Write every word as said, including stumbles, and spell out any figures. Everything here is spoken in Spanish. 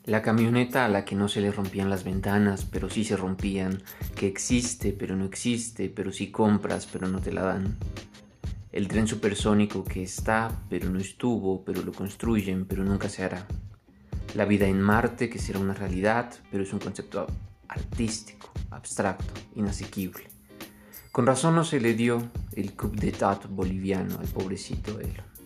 La camioneta a la que no se le rompían las ventanas, pero sí se rompían, que existe, pero no existe, pero sí compras, pero no te la dan. El tren supersónico que está, pero no estuvo, pero lo construyen, pero nunca se hará. La vida en Marte que será una realidad, pero es un concepto artístico, abstracto, inasequible. Con razón no se le dio el coup d'état boliviano al pobrecito él.